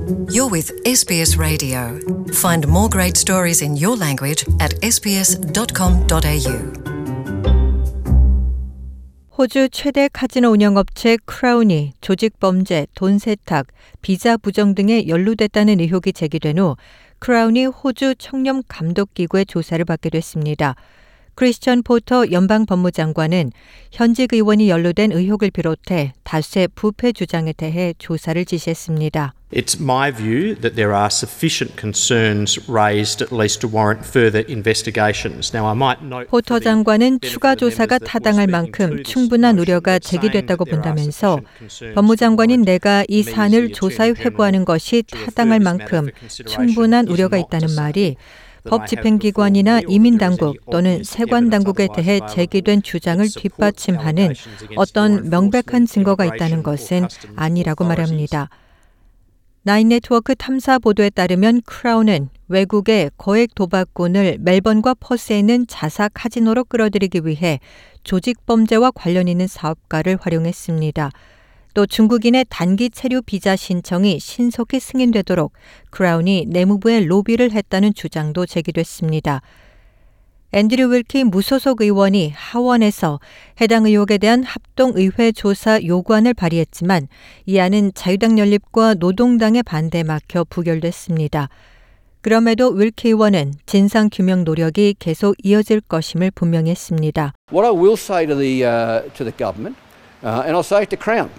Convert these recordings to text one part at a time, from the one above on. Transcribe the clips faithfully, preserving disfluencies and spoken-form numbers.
You're with 에스비에스 Radio. Find more great stories in your language at 에스비에스 닷 컴 닷 에이유. 호주 최대 카지노 운영업체 크라운이 조직범죄, 돈 세탁, 비자 부정 등에 연루됐다는 의혹이 제기된 후 크라운이 호주 청렴 감독기구의 조사를 받게 됐습니다. 크리스천 포터 연방법무장관은 현직 의원이 연루된 의혹을 비롯해 다수의 부패 주장에 대해 조사를 지시했습니다. It's my view that there are sufficient concerns raised at least to warrant further investigations. Now I might note 포터 장관은 추가 조사가 타당할 만큼 충분한 우려가 제기됐다고 본다면서 법무장관인 내가 이 사안을 조사에 회부하는 것이 타당할 만큼 충분한 우려가 있다는 말이 법 집행기관이나 이민당국 또는 세관당국에 대해 제기된 주장을 뒷받침하는 어떤 명백한 증거가 있다는 것은 아니라고 말합니다. 나인 네트워크 탐사 보도에 따르면 크라운은 외국의 거액 도박꾼을 멜번과 퍼스에 있는 자사 카지노로 끌어들이기 위해 조직범죄와 관련 있는 사업가를 활용했습니다. 또 중국인의 단기 체류 비자 신청이 신속히 승인되도록 크라운이 내무부에 로비를 했다는 주장도 제기됐습니다. 앤드류 윌키 무소속 의원이 하원에서 해당 의혹에 대한 합동의회 조사 요구안을 발의했지만 이 안은 자유당 연립과 노동당의 반대에 막혀 부결됐습니다. 그럼에도 윌키 의원은 진상규명 노력이 계속 이어질 것임을 분명히 했습니다. What I will say to the, uh, to the government, uh, and I'll say it to Crown.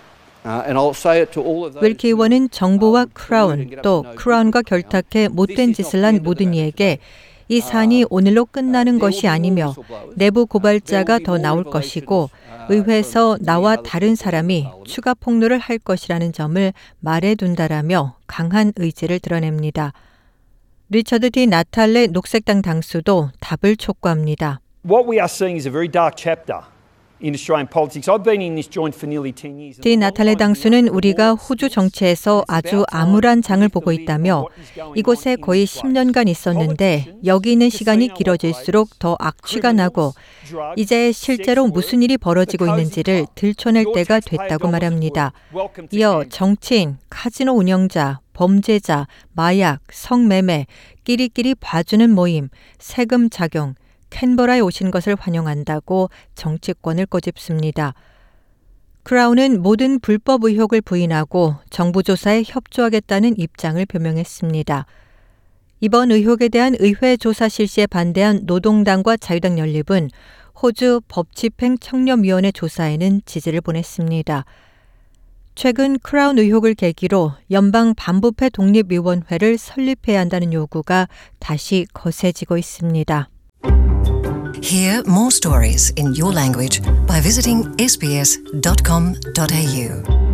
윌키 의원은 정부와 크라운 또 크라운과 결탁해 못된 짓을 한 모든 이에게 이 사안이 오늘로 끝나는 것이 아니며 내부 고발자가 더 나올 것이고 의회에서 나와 다른 사람이 추가 폭로를 할 것이라는 점을 말해둔다라며 강한 의지를 드러냅니다. 리처드 디 나탈레 녹색당 당수도 답을 촉구합니다. What we are seeing is a very dark chapter. In Australian politics. I've been in this joint for nearly ten years. 디 나탈레 당수는 우리가 호주 정치에서 아주 암울한 장을 보고 있다며 이곳에 거의 십 년간 있었는데 여기 있는 시간이 길어질수록 더 악취가 나고 이제 실제로 무슨 일이 벌어지고 있는지를 들춰낼 때가 됐다고 말합니다. 이어 정치인, 카지노 운영자, 범죄자, 마약, 성매매, 끼리끼리 봐주는 모임, 세금 작용, 캔버라에 오신 것을 환영한다고 정치권을 꼬집습니다. 크라운은 모든 불법 의혹을 부인하고 정부 조사에 협조하겠다는 입장을 표명했습니다. 이번 의혹에 대한 의회 조사 실시에 반대한 노동당과 자유당 연립은 호주 법집행청렴위원회 조사에는 지지를 보냈습니다. 최근 크라운 의혹을 계기로 연방 반부패 독립위원회를 설립해야 한다는 요구가 다시 거세지고 있습니다. Hear more stories in your language by visiting 에스비에스 닷 컴 닷 에이유.